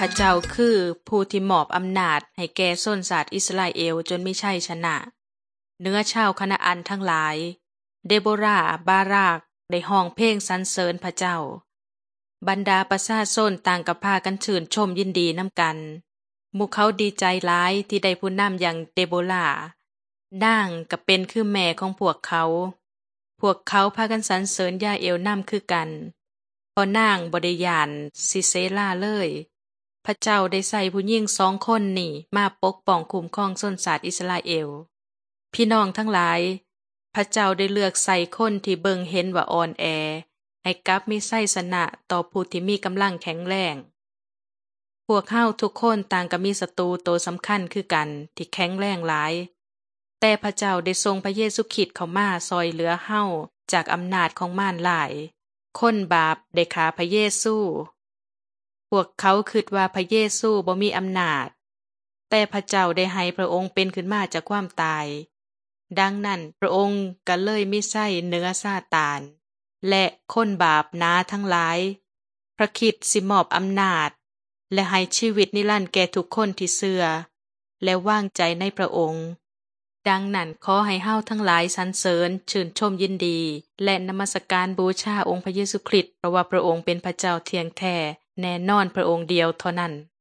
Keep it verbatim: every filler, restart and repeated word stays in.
ระเจ้าคือผู้ที่มอบอำนาจให้แก่ชนชาติอิสราเอลจนมีชัยชนะเหนือชาวคณะอันทั้งหลายเดโบราบารากได้ห้องเพลงสรรเสริญพระเจ้าบรรดาประชาชนต่างก็พากันชื่นชมยินดีนำกันหมู่เขาดีใจหลายที่ได้ผู้นำอย่างเดโบรานางก็เป็นคือแม่ของพวกเขาพวกเขาพากันสรรเสริญยาเอลนำคือกันเพราะนางบ่ได้ย้านซิเซราเลยพระเจ้าได้ใส่ผู้หญิงสองคนนี่มาปกป้องคุ้มครองชนชาติอิสราเอลพี่น้องทั้งหลายพระเจ้าได้เลือกใส่คนที่เบิ่งเห็นว่าอ่อนแอให้กลับมีชัยชนะต่อผู้ที่มีกำลังแข็งแรงพวกเฮาทุกคนต่างก็มีศัตรูโตสำคัญคือกันที่แข็งแรงหลายแต่พระเจ้าได้ทรงพระเยซูคริสต์เข้ามาซอยเหลือเฮาจากอำนาจของมารหลายคนบาปได้ฆ่าพระเยซูพวกเขาคิดว่าพระเยซูบ่มีอำนาจแต่พระเจ้าได้ให้พระองค์เป็นขึ้นมาจากความตายดังนั้นพระองค์ก็เลยมีชัยเหนือซาตานและคนบาปหนาทั้งหลายพระคริสต์สิมอบอำนาจและให้ชีวิตนิรันดร์แก่ทุกคนที่เชื่อและวางใจในพระองค์ดังนั้นขอให้เฮาทั้งหลายสรรเสริญชื่นชมยินดีและนมัสการบูชาองค์พระเยซูคริสต์เพราะว่าพระองค์เป็นพระเจ้าเที่ยงแท้แน่นอนพระองค์เดียวเท่านั้น